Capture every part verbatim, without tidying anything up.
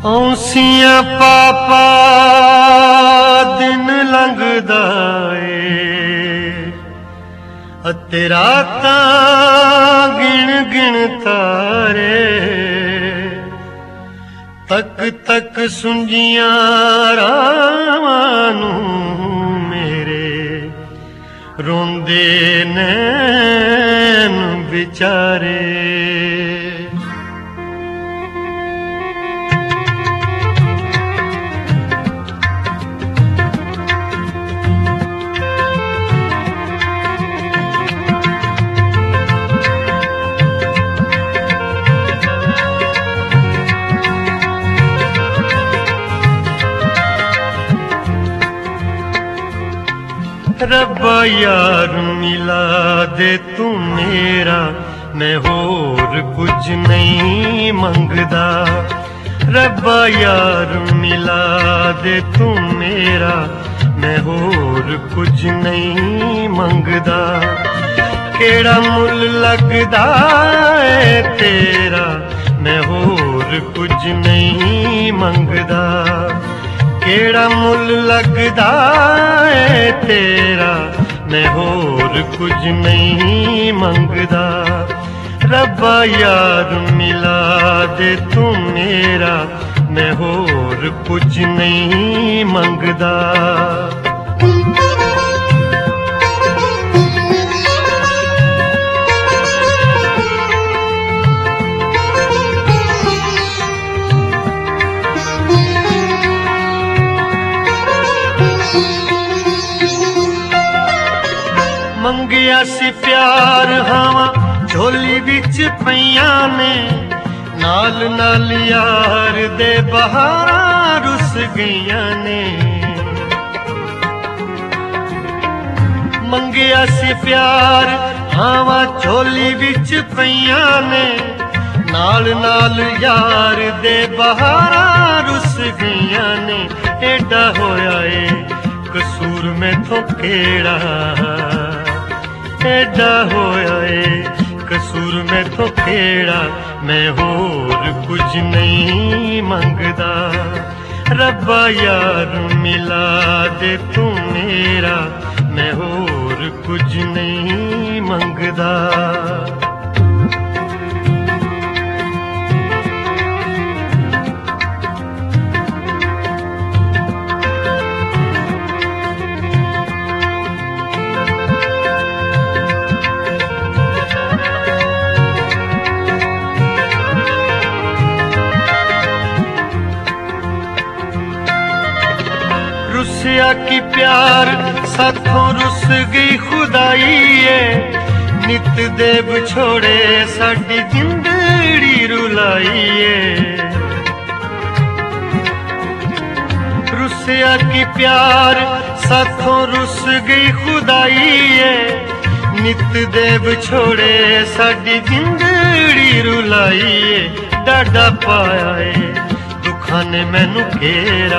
औसियां पापा दिन लंघदा ए अते रातां गिण गिण तारे तक तक सुंजियां रावां नूं मेरे रोंदे नैन बिचारे। रब्बा यार मिला दे तू मेरा, मैं होर कुछ नहीं मंगदा। रब्बा यार मिला दे तू मेरा, मैं होर कुछ नहीं मंगदा। केड़ा मुल लगदा है तेरा, मैं होर कुछ नहीं मंगदा। केड़ा मुल लगदा है तेरा, मैं होर कुछ नहीं मंगदा। रब्बा यार मिला दे तू मेरा, मैं होर कुछ नहीं मंगदा। मंगिया सी प्यार हवा झोली विच पईयां ने, नाल नाल यार दे बहारां रुस गईयां ने। मंगिया सी प्यार हवा झोली विच पईयां ने, नाल नाल यार दे बहारां रुस गईयां ने। एडा होया ए कसूर मैथों केड़ा, एडा होया ए कसूर मैथों केड़ा, मैं होर कुछ नहीं मंगदा। रब्बा यार मिला दे तू मेरा, मैं होर कुछ नहीं मंगदा। रुसिया की प्यार साथों रुस गई खुदाई है, नित देव छोड़े साडी जिंदड़ी रुलाई है। रुसिया की प्यार साथों रुस गई खुदाई है, नित देव छोड़े साडी जिंदड़ी रुलाई है। डाडा पाया है दुखां ने मैनू घेरा,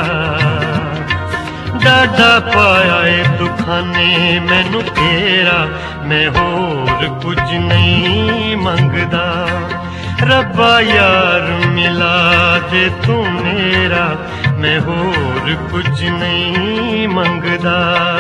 डाडा पाया है दुखां ने मैनू घेरा, मैं होर कुछ नहीं मंगदा। रब्बा यार मिला दे तू मेरा, मैं होर कुछ नहीं मंगदा।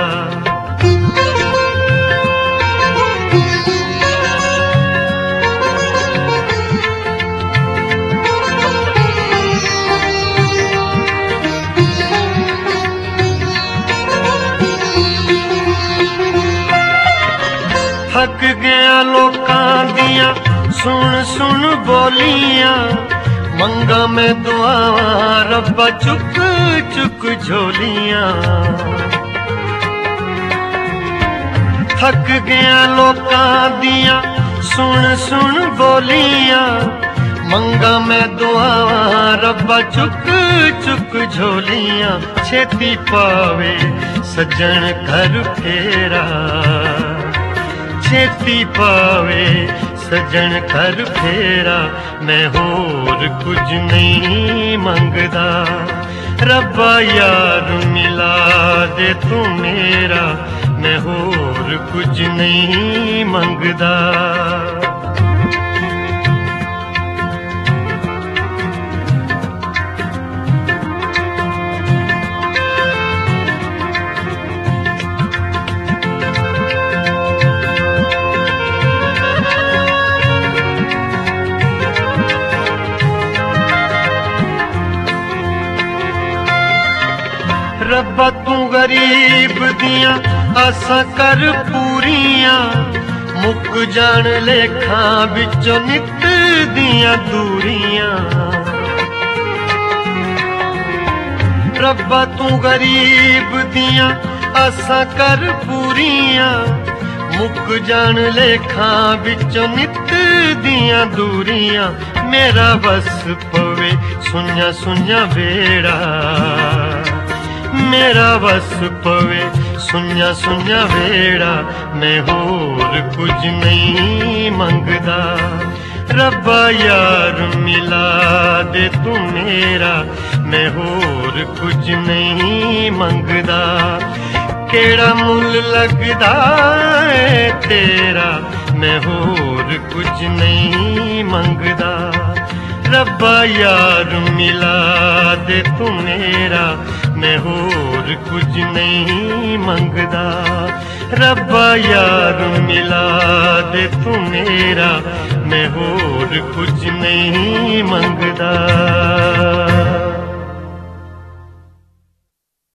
थक गया लोकां दियां सुन सुन बोलियां, मंगा मैं दुआवां रब्बा चुक चुक झोलियां। थक गया लोकां दियां सुन सुन बोलियां, मंगा मैं दुआवां रब्बा चुक चुक झोलियां। छेती पावे सज्जन घर फेरा, छेती पावे सजन कर फेरा, मैं होर कुछ नहीं मंगदा। रब्बा यार मिला दे तू मेरा, मैं होर कुछ नहीं मंगदा। गरीब दियां आसां कर पूरियां मुक जान लेखां विचों नित दियां दूरियां रब्बा तू गरीब दियां आसां कर पूरियां मुक जान लेखां विचों नित दियां दूरियां मेरा बस पवे सुन्या सुन्या वेड़ा मेरा बस पवे सुन्या सुन्या वेड़ा मैं होर कुछ नहीं मंगदा रब्बा यार मिला दे तू मेरा मैं होर कुछ नहीं मंगदा केड़ा मुल लगदा है तेरा मैं होर कुछ नहीं मंगदा रब्बा यार मिला दे तू मेरा मैं होर कुछ नहीं मंगदा रब्बा यार मिला दे तू मेरा मैं होर कुछ नहीं मंगदा।